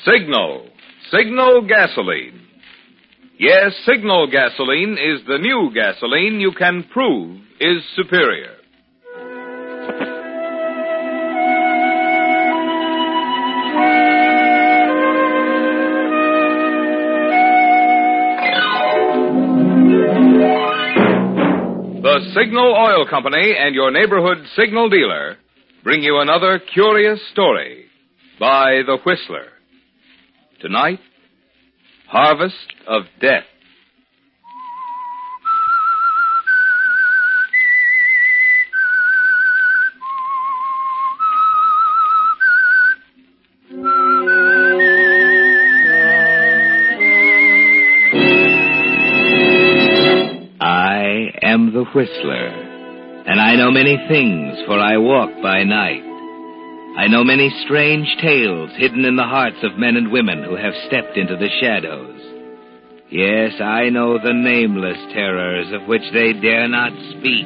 Signal. Signal gasoline. Yes, Signal gasoline is the new gasoline you can prove is superior. The Signal Oil Company and your neighborhood Signal dealer bring you another curious story by The Whistler. Tonight, Harvest of Death. I am the Whistler, and I know many things, for I walk by night. I know many strange tales hidden in the hearts of men and women who have stepped into the shadows. Yes, I know the nameless terrors of which they dare not speak.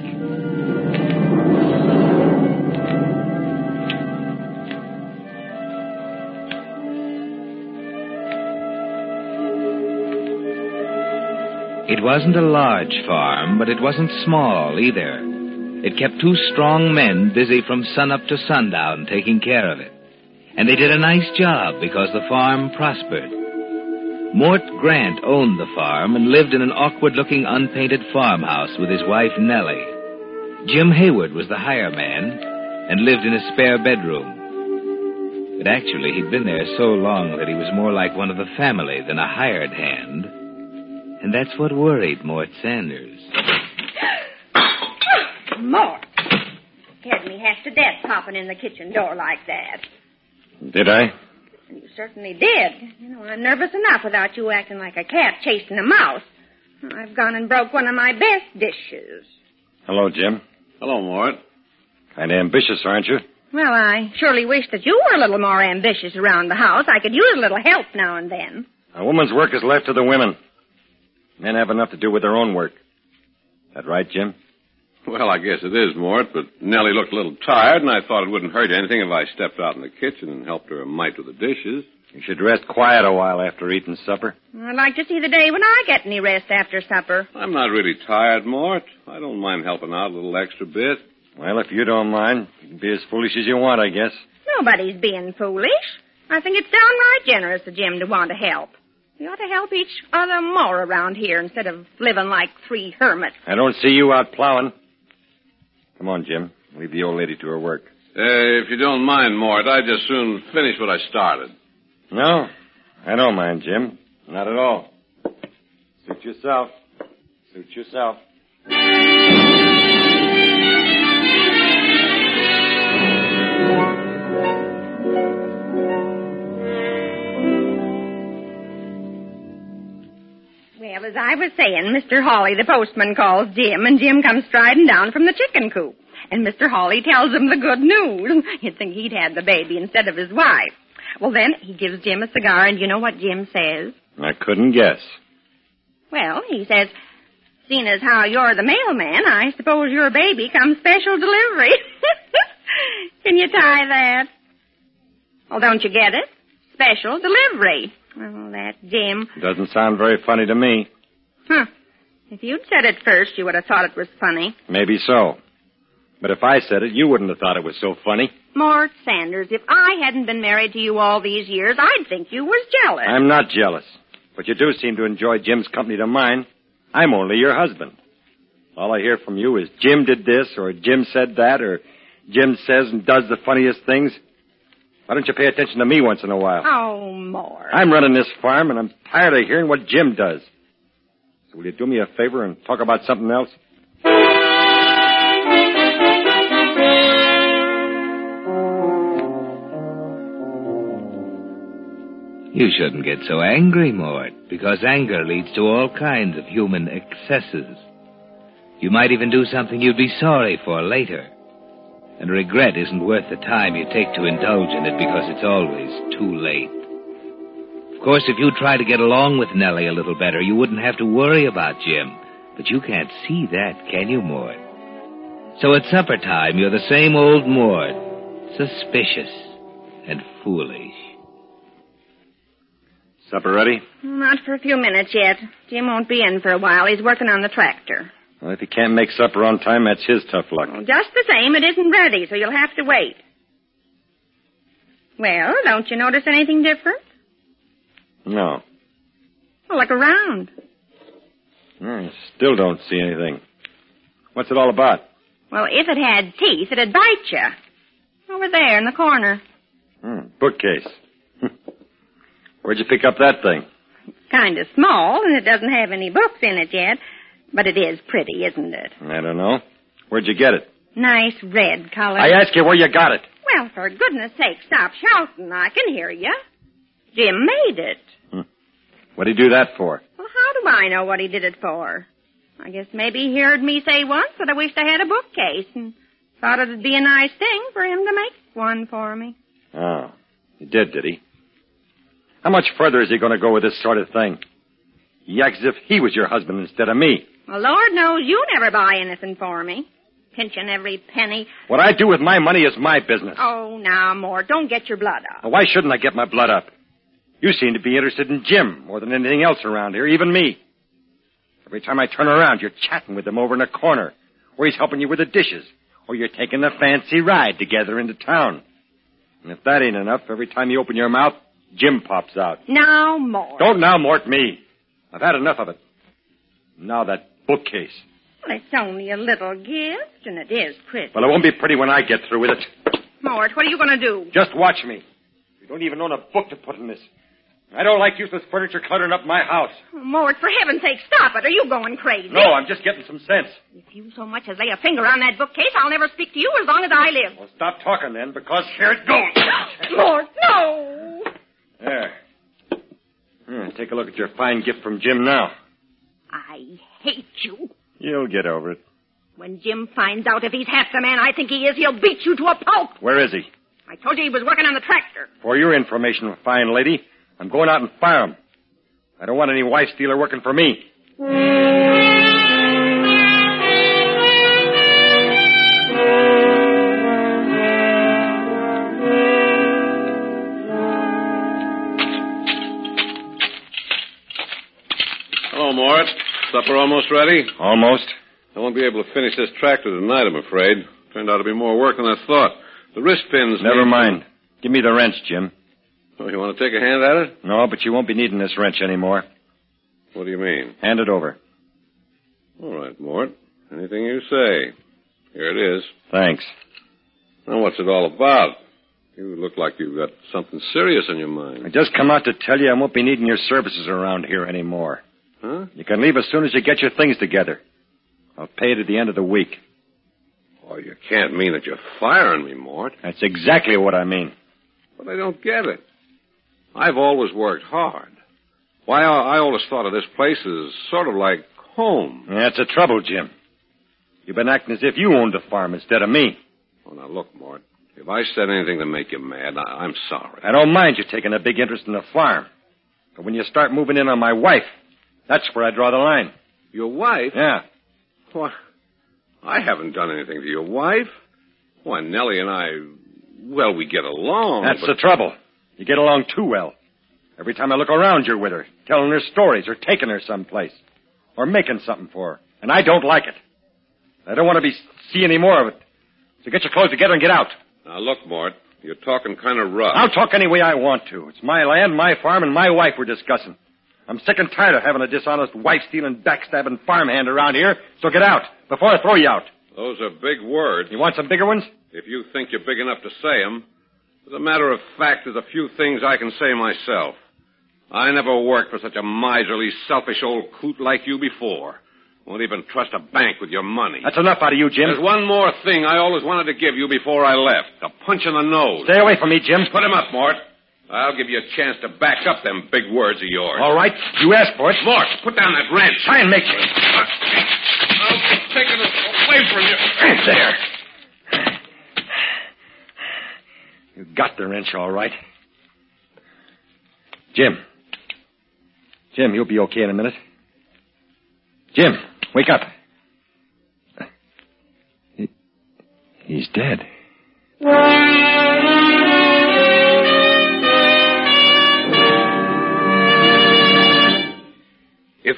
It wasn't a large farm, but it wasn't small either. It kept two strong men busy from sunup to sundown taking care of it. And they did a nice job because the farm prospered. Mort Grant owned the farm and lived in an awkward-looking unpainted farmhouse with his wife Nellie. Jim Hayward was the hire man and lived in a spare bedroom. But actually, he'd been there so long that he was more like one of the family than a hired hand. And that's what worried Mort Sanders. Mort. Scared me half to death popping in the kitchen door like that. Did I? You certainly did. You know, I'm nervous enough without you acting like a cat chasing a mouse. I've gone and broke one of my best dishes. Hello, Jim. Hello, Mort. Kind of ambitious, aren't you? Well, I surely wish that you were a little more ambitious around the house. I could use a little help now and then. A woman's work is left to the women. Men have enough to do with their own work. That right, Jim? Well, I guess it is, Mort, but Nellie looked a little tired, and I thought it wouldn't hurt anything if I stepped out in the kitchen and helped her a mite with the dishes. You should rest quiet a while after eating supper. I'd like to see the day when I get any rest after supper. I'm not really tired, Mort. I don't mind helping out a little extra bit. Well, if you don't mind, you can be as foolish as you want, I guess. Nobody's being foolish. I think it's downright generous of Jim to want to help. We ought to help each other more around here instead of living like three hermits. I don't see you out plowing. Come on, Jim. Leave the old lady to her work. If you don't mind, Mort, I'd just soon finish what I started. No, I don't mind, Jim. Not at all. Suit yourself. Suit yourself. Well, as I was saying, Mr. Hawley, the postman, calls Jim, and Jim comes striding down from the chicken coop. And Mr. Hawley tells him the good news. You'd think he'd had the baby instead of his wife. Well, then, he gives Jim a cigar, and you know what Jim says? I couldn't guess. Well, he says, seeing as how you're the mailman, I suppose your baby comes special delivery. Can you tie that? Well, don't you get it? Special delivery. Oh, that Jim. Doesn't sound very funny to me. Huh. If you'd said it first, you would have thought it was funny. Maybe so. But if I said it, you wouldn't have thought it was so funny. Mort Sanders, if I hadn't been married to you all these years, I'd think you was jealous. I'm not jealous. But you do seem to enjoy Jim's company to mine. I'm only your husband. All I hear from you is Jim did this, or Jim said that, or Jim says and does the funniest things. Why don't you pay attention to me once in a while? Oh, Mort. I'm running this farm, and I'm tired of hearing what Jim does. So will you do me a favor and talk about something else? You shouldn't get so angry, Mort, because anger leads to all kinds of human excesses. You might even do something you'd be sorry for later. And regret isn't worth the time you take to indulge in it because it's always too late. Of course, if you try to get along with Nellie a little better, you wouldn't have to worry about Jim. But you can't see that, can you, Mort? So at supper time, you're the same old Mort, suspicious and foolish. Supper ready? Not for a few minutes yet. Jim won't be in for a while. He's working on the tractor. Well, if he can't make supper on time, that's his tough luck. Well, just the same, it isn't ready, so you'll have to wait. Well, don't you notice anything different? No. Well, look around. Still don't see anything. What's it all about? Well, if it had teeth, it'd bite you. Over there in the corner. Bookcase. Where'd you pick up that thing? It's kind of small, and it doesn't have any books in it yet. But it is pretty, isn't it? I don't know. Where'd you get it? Nice red color. I ask you where you got it. Well, for goodness sake, stop shouting. I can hear you. Jim made it. What'd he do that for? Well, how do I know what he did it for? I guess maybe he heard me say once that I wished I had a bookcase and thought it'd be a nice thing for him to make one for me. Oh, he did he? How much further is he going to go with this sort of thing? He acts as if he was your husband instead of me. Well, Lord knows you never buy anything for me. Pinching every penny. What I do with my money is my business. Oh, now, Mort, don't get your blood up. Well, why shouldn't I get my blood up? You seem to be interested in Jim more than anything else around here, even me. Every time I turn around, you're chatting with him over in a corner, or he's helping you with the dishes, or you're taking a fancy ride together into town. And if that ain't enough, every time you open your mouth, Jim pops out. Now, Mort. Don't now, Mort, me. I've had enough of it. Now that bookcase. Well, it's only a little gift, and it is pretty. Well, it won't be pretty when I get through with it. Mort, what are you going to do? Just watch me. You don't even own a book to put in this. I don't like useless furniture cluttering up my house. Oh, Mort, for heaven's sake, stop it. Are you going crazy? No, I'm just getting some sense. If you so much as lay a finger on that bookcase, I'll never speak to you as long as I live. Well, stop talking then, because here it goes. Mort, no! There. Take a look at your fine gift from Jim now. I hate you. You'll get over it. When Jim finds out if he's half the man I think he is, he'll beat you to a pulp. Where is he? I told you he was working on the tractor. For your information, fine lady, I'm going out and fire him. I don't want any wife stealer working for me. Hello, Mort. Supper almost ready? Almost. I won't be able to finish this tractor tonight, I'm afraid. Turned out to be more work than I thought. The wrist pins... Never mind. Give me the wrench, Jim. Oh, you want to take a hand at it? No, but you won't be needing this wrench anymore. What do you mean? Hand it over. All right, Mort. Anything you say. Here it is. Thanks. Now, what's it all about? You look like you've got something serious on your mind. I just come out to tell you I won't be needing your services around here anymore. Huh? You can leave as soon as you get your things together. I'll pay it at the end of the week. Oh, you can't mean that you're firing me, Mort. That's exactly what I mean. But I don't get it. I've always worked hard. Why, I always thought of this place as sort of like home. That's the trouble, Jim. You've been acting as if you owned the farm instead of me. Oh, now look, Mort. If I said anything to make you mad, I'm sorry. I don't mind you taking a big interest in the farm. But when you start moving in on my wife, that's where I draw the line. Your wife? Yeah. Why, I haven't done anything to your wife. Why, Nellie and I, well, we get along. That's but... the trouble. You get along too well. Every time I look around, you're with her, telling her stories or taking her someplace or making something for her. And I don't like it. I don't want to see any more of it. So get your clothes together and get out. Now, look, Mort, you're talking kind of rough. I'll talk any way I want to. It's my land, my farm, and my wife we're discussing. I'm sick and tired of having a dishonest, wife-stealing, backstabbing farmhand around here, so get out before I throw you out. Those are big words. You want some bigger ones? If you think you're big enough to say them. As a matter of fact, there's a few things I can say myself. I never worked for such a miserly, selfish old coot like you before. Won't even trust a bank with your money. That's enough out of you, Jim. There's one more thing I always wanted to give you before I left. A punch in the nose. Stay away from me, Jim. Put him up, Mort. I'll give you a chance to back up them big words of yours. All right. You asked for it. Mort, put down that wrench. Try and make me. I'll be taking it away from you. There. You got the wrench, all right. Jim. Jim, you'll be okay in a minute. Jim, wake up. He's dead.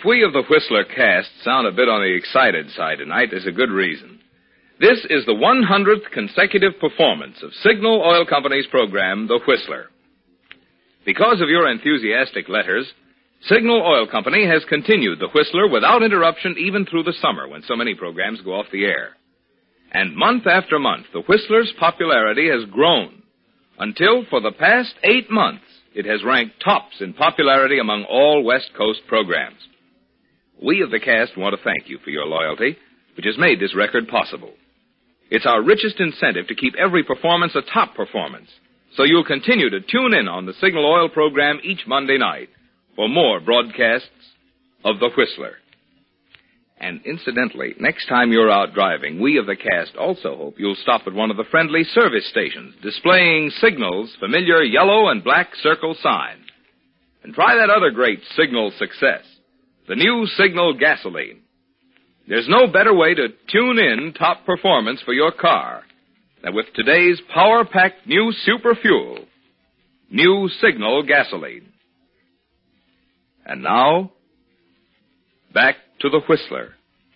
we of the Whistler cast sound a bit on the excited side tonight, there's a good reason. This is the 100th consecutive performance of Signal Oil Company's program, The Whistler. Because of your enthusiastic letters, Signal Oil Company has continued The Whistler without interruption even through the summer when so many programs go off the air. And month after month, The Whistler's popularity has grown until, for the past 8 months, it has ranked tops in popularity among all West Coast programs. We of the cast want to thank you for your loyalty, which has made this record possible. It's our richest incentive to keep every performance a top performance, so you'll continue to tune in on the Signal Oil program each Monday night for more broadcasts of The Whistler. And incidentally, next time you're out driving, we of the cast also hope you'll stop at one of the friendly service stations displaying Signal's familiar yellow and black circle sign. And try that other great Signal success, the new Signal gasoline. There's no better way to tune in top performance for your car than with today's power-packed new super fuel, new Signal gasoline. And now, back to the Whistler.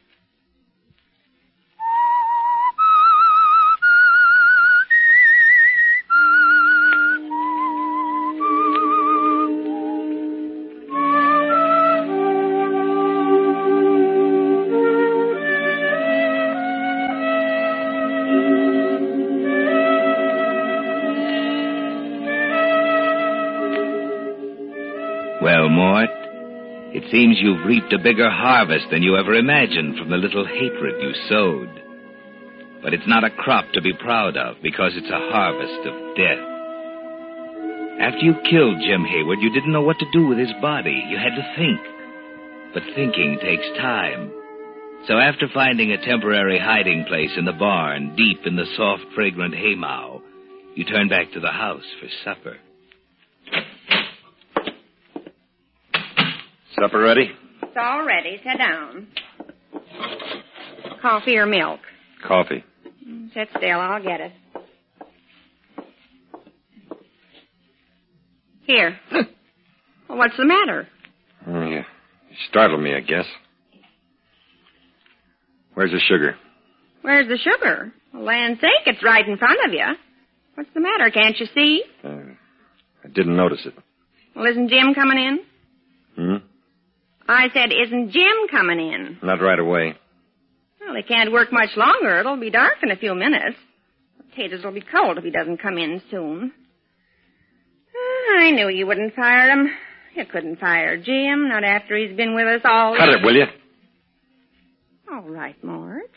Well, Mort, it seems you've reaped a bigger harvest than you ever imagined from the little hatred you sowed. But it's not a crop to be proud of because it's a harvest of death. After you killed Jim Hayward, you didn't know what to do with his body. You had to think. But thinking takes time. So after finding a temporary hiding place in the barn, deep in the soft, fragrant haymow, you turned back to the house for supper. Supper ready? It's all ready. Sit down. Coffee or milk? Coffee. Sit still. I'll get it. Here. Well, what's the matter? Oh, yeah. You startled me, I guess. Where's the sugar? Where's the sugar? For land's sake, it's right in front of you. What's the matter? Can't you see? I didn't notice it. Well, isn't Jim coming in? I said, isn't Jim coming in? Not right away. Well, he can't work much longer. It'll be dark in a few minutes. Potatoes will be cold if he doesn't come in soon. I knew you wouldn't fire him. You couldn't fire Jim, not after he's been with us all... Cut it, will you? All right, Mort.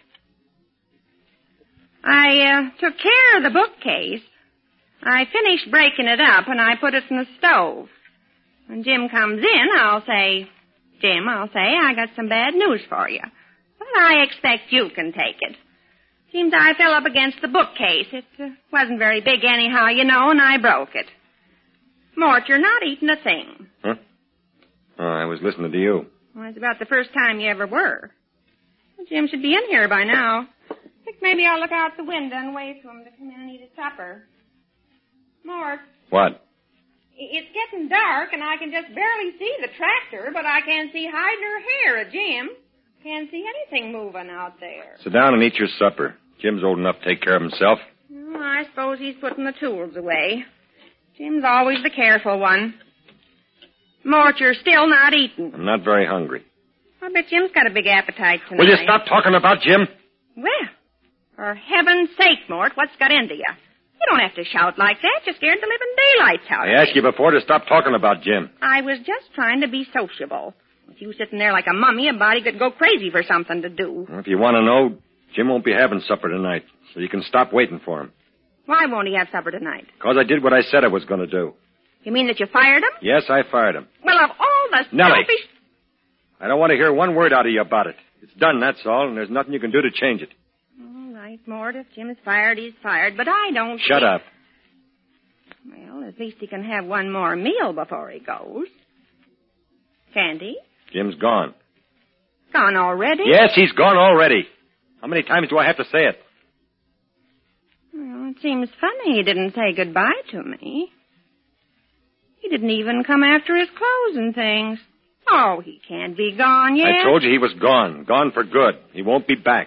I took care of the bookcase. I finished breaking it up, and I put it in the stove. When Jim comes in, I'll say, I got some bad news for you. But I expect you can take it. Seems I fell up against the bookcase. It wasn't very big anyhow, you know, and I broke it. Mort, you're not eating a thing. Huh? Oh, I was listening to you. Well, it's about the first time you ever were. Well, Jim should be in here by now. I think maybe I'll look out the window and wait for him to come in and eat his supper. Mort. What? It's getting dark, and I can just barely see the tractor, but I can't see hide nor hair of Jim. Can't see anything moving out there. Sit down and eat your supper. Jim's old enough to take care of himself. Well, I suppose he's putting the tools away. Jim's always the careful one. Mort, you're still not eating. I'm not very hungry. I bet Jim's got a big appetite tonight. Will you stop talking about Jim? Well, for heaven's sake, Mort, what's got into you? You don't have to shout like that. You're scared the living daylights out of I asked you before to stop talking about Jim. I was just trying to be sociable. With you sitting there like a mummy, a body could go crazy for something to do. Well, if you want to know, Jim won't be having supper tonight, so you can stop waiting for him. Why won't he have supper tonight? Because I did what I said I was going to do. You mean that you fired him? Yes, I fired him. Well, of all the Nellie. selfish... I don't want to hear one word out of you about it. It's done, that's all, and there's nothing you can do to change it. All right, Mort, if Jim's fired, he's fired, but I don't... Shut up. Well, at least he can have one more meal before he goes. Can't he? Jim's gone. Gone already? Yes, he's gone already. How many times do I have to say it? Well, it seems funny he didn't say goodbye to me. He didn't even come after his clothes and things. Oh, he can't be gone yet. I told you he was gone. Gone for good. He won't be back.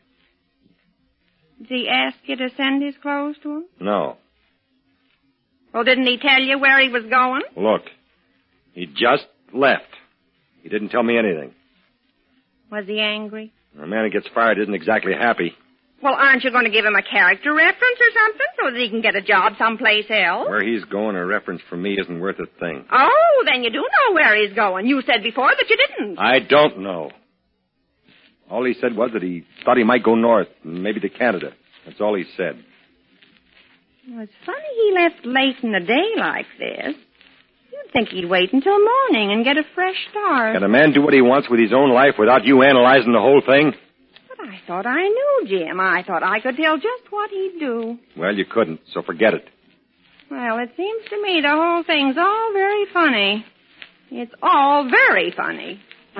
Did he ask you to send his clothes to him? No. Well, didn't he tell you where he was going? Look, he just left. He didn't tell me anything. Was he angry? A man who gets fired isn't exactly happy. Well, aren't you going to give him a character reference or something so that he can get a job someplace else? Where he's going, a reference from me isn't worth a thing. Oh, then you do know where he's going. You said before that you didn't. I don't know. All he said was that he thought he might go north, maybe to Canada. That's all he said. Well, it's funny he left late in the day like this. You'd think he'd wait until morning and get a fresh start. Can a man do what he wants with his own life without you analyzing the whole thing? But I thought I knew Jim. I thought I could tell just what he'd do. Well, you couldn't, so forget it. Well, it seems to me the whole thing's all very funny. It's all very funny.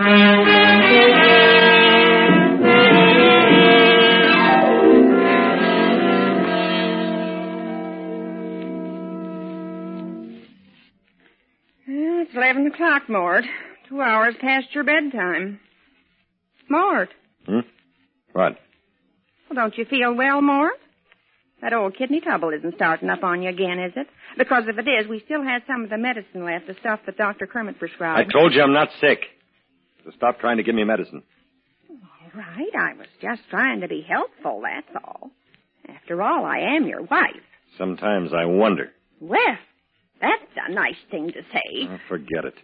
Well, it's 11 o'clock, Mort. 2 hours past your bedtime. Mort. What? Well, don't you feel well, Mort? That old kidney trouble isn't starting up on you again, is it? Because if it is, we still have some of the medicine left, the stuff that Dr. Kermit prescribed. I told you I'm not sick. So stop trying to give me medicine. All right, I was just trying to be helpful, that's all. After all, I am your wife. Sometimes I wonder. Well, that's a nice thing to say. Oh, forget it.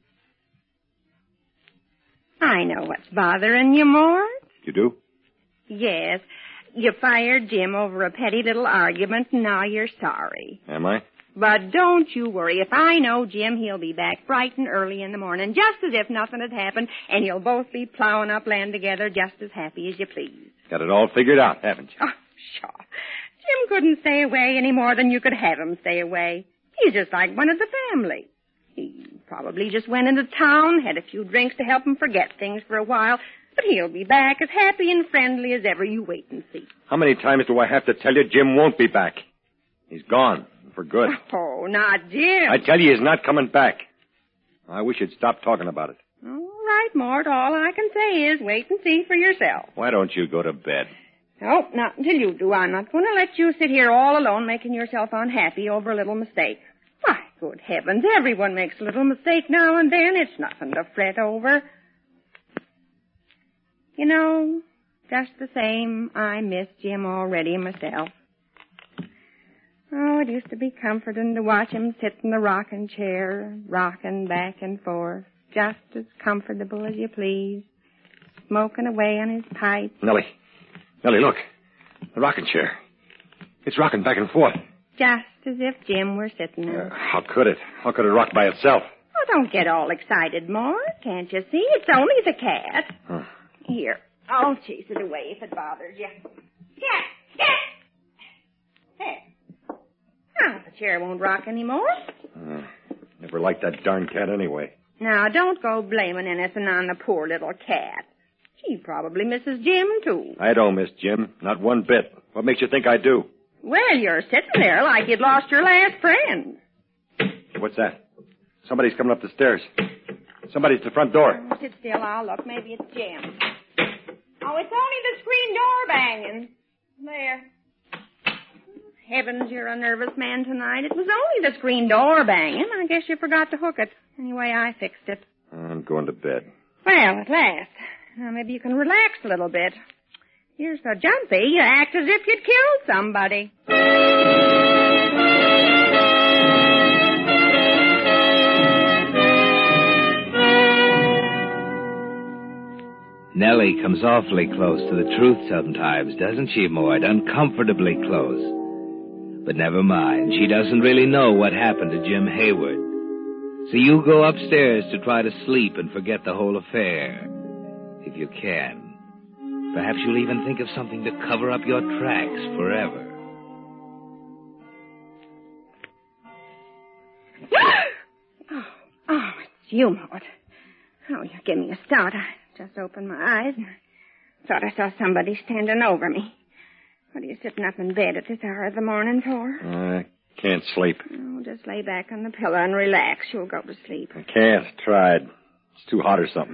I know what's bothering you, Mort. You do? Yes. You fired Jim over a petty little argument, and now you're sorry. Am I? But don't you worry. If I know Jim, he'll be back bright and early in the morning, just as if nothing had happened, and you'll both be plowing up land together just as happy as you please. Got it all figured out, haven't you? Oh, sure. Jim couldn't stay away any more than you could have him stay away. He's just like one of the family. He probably just went into town, had a few drinks to help him forget things for a while, but he'll be back as happy and friendly as ever. You wait and see. How many times do I have to tell you Jim won't be back? He's gone, for good. Oh, not Jim. I tell you he's not coming back. I wish you'd stop talking about it. All right, Mort. All I can say is wait and see for yourself. Why don't you go to bed? Oh, not until you do. I'm not going to let you sit here all alone making yourself unhappy over a little mistake. Why, good heavens, everyone makes a little mistake now and then. It's nothing to fret over. You know, just the same, I miss Jim already myself. Oh, it used to be comforting to watch him sit in the rocking chair, rocking back and forth, just as comfortable as you please, smoking away on his pipe. Nellie, look. The rocking chair. It's rocking back and forth. Just as if Jim were sitting there. How could it? How could it rock by itself? Oh, don't get all excited, Mort. Can't you see? It's only the cat. Huh. Here, I'll chase it away if it bothers you. Cat! Hey. Oh, the chair won't rock anymore. Never liked that darn cat anyway. Now, don't go blaming anything on the poor little cat. She probably misses Jim, too. I don't miss Jim. Not one bit. What makes you think I do? Well, you're sitting there like you'd lost your last friend. What's that? Somebody's coming up the stairs. Somebody's at the front door. Oh, sit still. I'll look. Maybe it's Jim. Oh, it's only the screen door banging. There. Heavens, you're a nervous man tonight. It was only the screen door banging. I guess you forgot to hook it. Anyway, I fixed it. I'm going to bed. Well, at last. Now, maybe you can relax a little bit. You're so jumpy, you act as if you'd killed somebody. Nellie comes awfully close to the truth sometimes, doesn't she, Mort? Uncomfortably close. But never mind. She doesn't really know what happened to Jim Hayward. So you go upstairs to try to sleep and forget the whole affair. If you can. Perhaps you'll even think of something to cover up your tracks forever. Oh, it's you, Mort. Oh, you give me a start. I just opened my eyes and I thought I saw somebody standing over me. What are you sitting up in bed at this hour of the morning for? I can't sleep. Oh, just lay back on the pillow and relax. You'll go to sleep. I can't. Tried. It's too hot or something.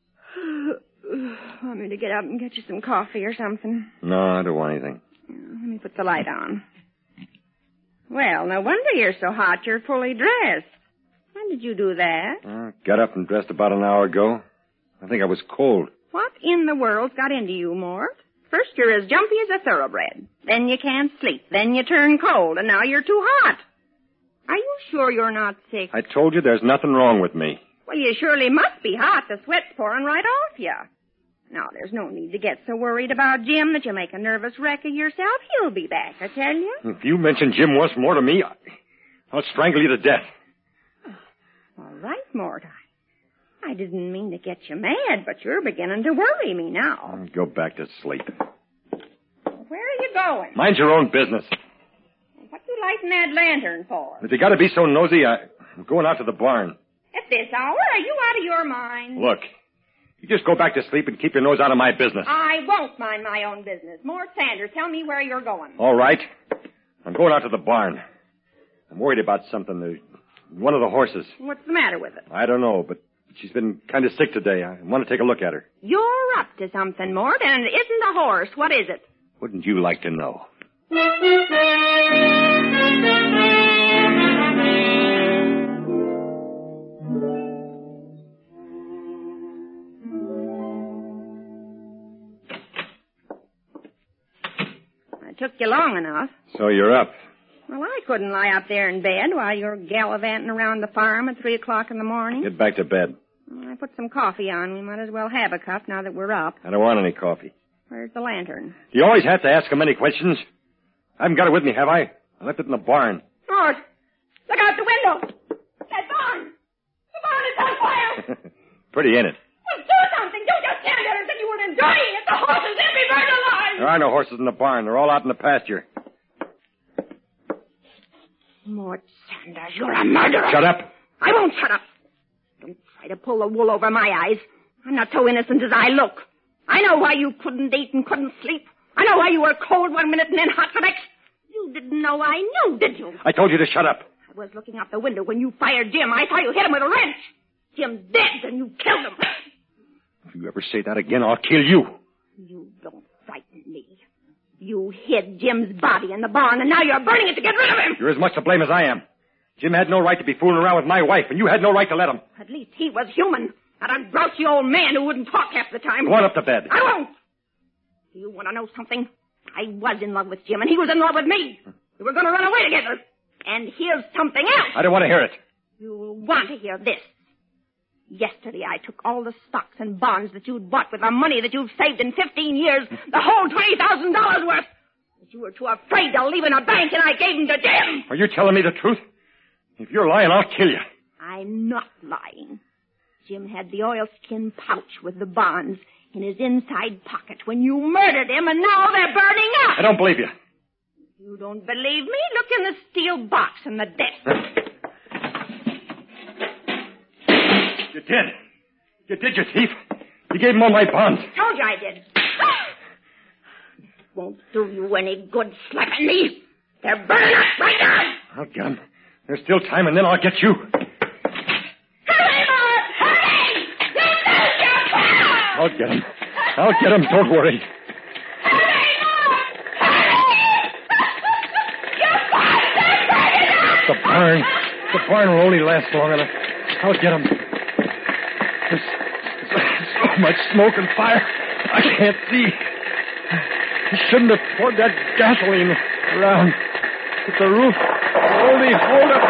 Want me to get up and get you some coffee or something? No, I don't want anything. Let me put the light on. Well, no wonder you're so hot. You're fully dressed. When did you do that? Got up and dressed about an hour ago. I think I was cold. What in the world's got into you, Mort? First you're as jumpy as a thoroughbred. Then you can't sleep. Then you turn cold. And now you're too hot. Are you sure you're not sick? I told you there's nothing wrong with me. Well, you surely must be hot. The sweat's pouring right off you. Now, there's no need to get so worried about Jim that you make a nervous wreck of yourself. He'll be back, I tell you. If you mention Jim once more to me, I'll strangle you to death. All right, Mort. I didn't mean to get you mad, but you're beginning to worry me now. I'll go back to sleep. Where are you going? Mind your own business. What you lighting that lantern for? If you gotta be so nosy, I'm going out to the barn. At this hour? Are you out of your mind? Look, you just go back to sleep and keep your nose out of my business. I won't mind my own business. Mort Sanders, tell me where you're going. All right. I'm going out to the barn. I'm worried about something. One of the horses. What's the matter with it? I don't know, but she's been kind of sick today. I want to take a look at her. You're up to something, Mort, and it isn't a horse. What is it? Wouldn't you like to know? It took you long enough. So you're up. Well, I couldn't lie up there in bed while you're gallivanting around the farm at 3 o'clock in the morning. Get back to bed. Well, I put some coffee on. We might as well have a cup now that we're up. I don't want any coffee. Where's the lantern? You always have to ask him many questions. I haven't got it with me, have I? I left it in the barn. Mort, look out the window. That barn. The barn is on fire. Pretty, ain't it? Well, do something. Don't just stand there as if you were enjoying it. The horses, every bird alive. There are no horses in the barn. They're all out in the pasture. Mort Sanders, you're a murderer. Shut up. I won't shut up. Don't try to pull the wool over my eyes. I'm not so innocent as I look. I know why you couldn't eat and couldn't sleep. I know why you were cold one minute and then hot the next. You didn't know I knew, did you? I told you to shut up. I was looking out the window when you fired Jim. I saw you hit him with a wrench. Jim's dead and you killed him. If you ever say that again, I'll kill you. You don't frighten me. You hid Jim's body in the barn, and now you're burning it to get rid of him. You're as much to blame as I am. Jim had no right to be fooling around with my wife, and you had no right to let him. At least he was human, not a grouchy old man who wouldn't talk half the time. Go on up to bed. I won't. Do you want to know something? I was in love with Jim, and he was in love with me. We were going to run away together. And here's something else. I don't want to hear it. You want to hear this. Yesterday, I took all the stocks and bonds that you'd bought with the money that you've saved in 15 years, the whole $20,000 worth. But you were too afraid to leave in a bank, and I gave them to Jim. Are you telling me the truth? If you're lying, I'll kill you. I'm not lying. Jim had the oilskin pouch with the bonds in his inside pocket when you murdered him, and now they're burning up. I don't believe you. You don't believe me? Look in the steel box in the desk. You did. You did, you thief. You gave him all my bonds. Told you I did. Won't do you any good slapping me. They're burning up right now. I'll get him. There's still time, and then I'll get you. Hurry, Mort! Hurry! You lose your power! I'll get him. I'll get him. Don't worry. Hurry, Mort! Hurry! Your bonds are burning up! The barn will only last long enough. I'll get him. There's so much smoke and fire. I can't see. You shouldn't have poured that gasoline around. But the roof will only hold up.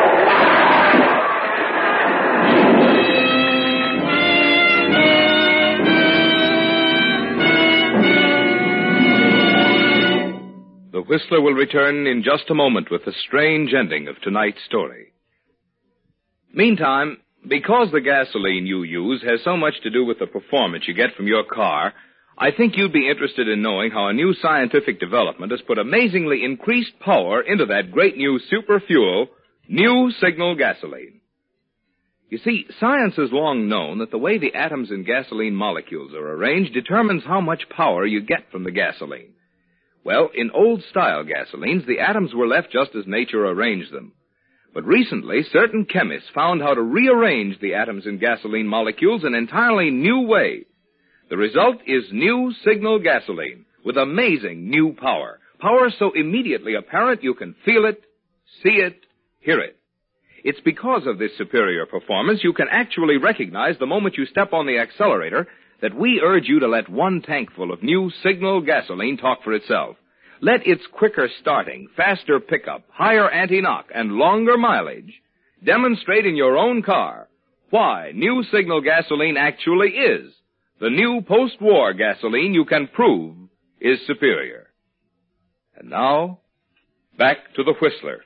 The Whistler will return in just a moment with the strange ending of tonight's story. Meantime, because the gasoline you use has so much to do with the performance you get from your car, I think you'd be interested in knowing how a new scientific development has put amazingly increased power into that great new super fuel, New Signal gasoline. You see, science has long known that the way the atoms in gasoline molecules are arranged determines how much power you get from the gasoline. Well, in old-style gasolines, the atoms were left just as nature arranged them. But recently, certain chemists found how to rearrange the atoms in gasoline molecules in an entirely new way. The result is new Signal gasoline with amazing new power. Power so immediately apparent you can feel it, see it, hear it. It's because of this superior performance you can actually recognize the moment you step on the accelerator that we urge you to let one tankful of new Signal gasoline talk for itself. Let its quicker starting, faster pickup, higher anti-knock, and longer mileage demonstrate in your own car why new Signal gasoline actually is the new post-war gasoline you can prove is superior. And now, back to the Whistler.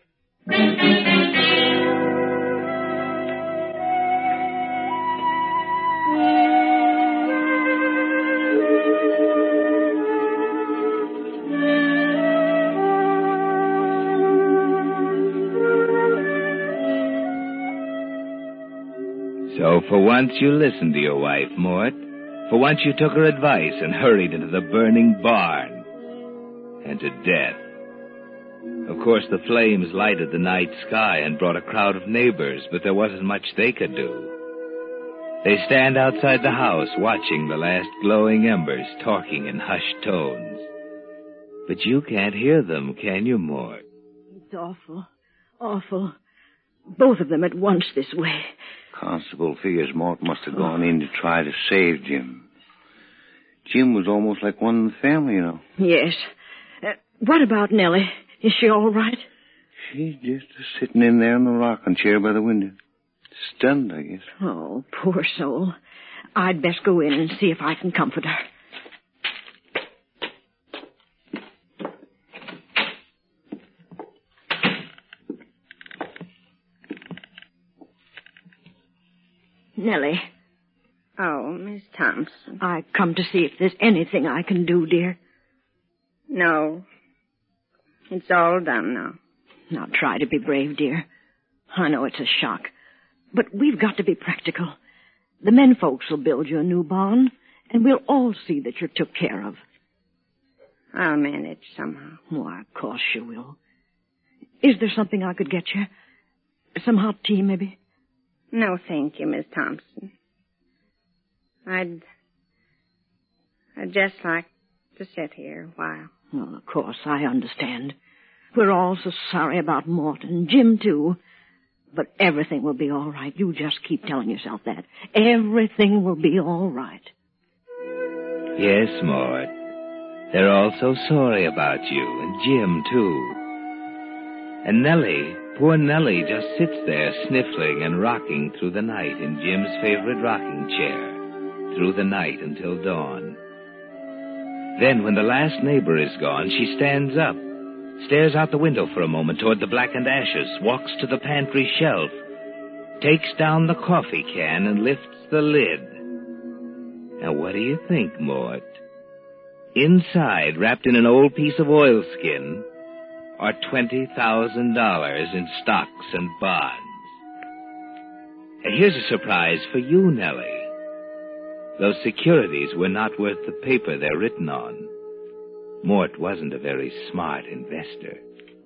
So for once you listened to your wife, Mort. For once you took her advice and hurried into the burning barn. And to death. Of course, the flames lighted the night sky and brought a crowd of neighbors, but there wasn't much they could do. They stand outside the house watching the last glowing embers, talking in hushed tones. But you can't hear them, can you, Mort? It's awful. Awful. Both of them at once this way. Constable figures Mort must have gone in to try to save Jim. Jim was almost like one in the family, you know. Yes. What about Nellie? Is she all right? She's just sitting in there in the rocking chair by the window. Stunned, I guess. Oh, poor soul. I'd best go in and see if I can comfort her. Nellie. Oh, Miss Thompson. I come to see if there's anything I can do, dear. No. It's all done now. Now try to be brave, dear. I know it's a shock, but we've got to be practical. The men folks will build you a new barn, and we'll all see that you're took care of. I'll manage somehow. Why, of course you will. Is there something I could get you? Some hot tea, maybe? No, thank you, Miss Thompson. I'd just like to sit here a while. Well, of course, I understand. We're all so sorry about Mort and Jim, too. But everything will be all right. You just keep telling yourself that. Everything will be all right. Yes, Mort. They're all so sorry about you, and Jim, too. And Nellie, poor Nellie, just sits there sniffling and rocking through the night in Jim's favorite rocking chair, through the night until dawn. Then, when the last neighbor is gone, she stands up, stares out the window for a moment toward the blackened ashes, walks to the pantry shelf, takes down the coffee can, and lifts the lid. Now, what do you think, Mort? Inside, wrapped in an old piece of oilskin, are $20,000 in stocks and bonds. And here's a surprise for you, Nellie. Those securities were not worth the paper they're written on. Mort wasn't a very smart investor.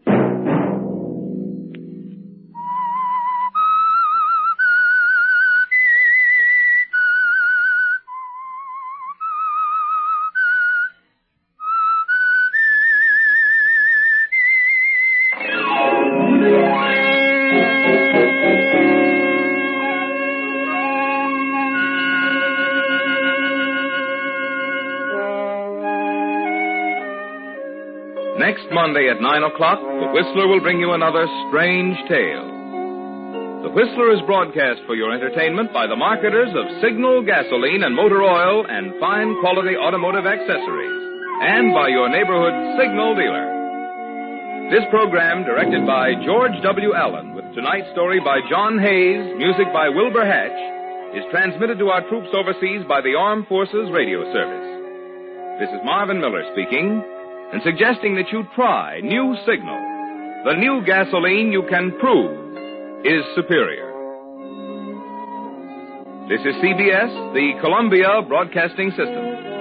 Next Monday at 9 o'clock, The Whistler will bring you another strange tale. The Whistler is broadcast for your entertainment by the marketers of Signal gasoline and motor oil and fine quality automotive accessories, and by your neighborhood Signal dealer. This program, directed by George W. Allen, with tonight's story by John Hayes, music by Wilbur Hatch, is transmitted to our troops overseas by the Armed Forces Radio Service. This is Marvin Miller speaking, and suggesting that you try new Signal, the new gasoline you can prove is superior. This is CBS, the Columbia Broadcasting System.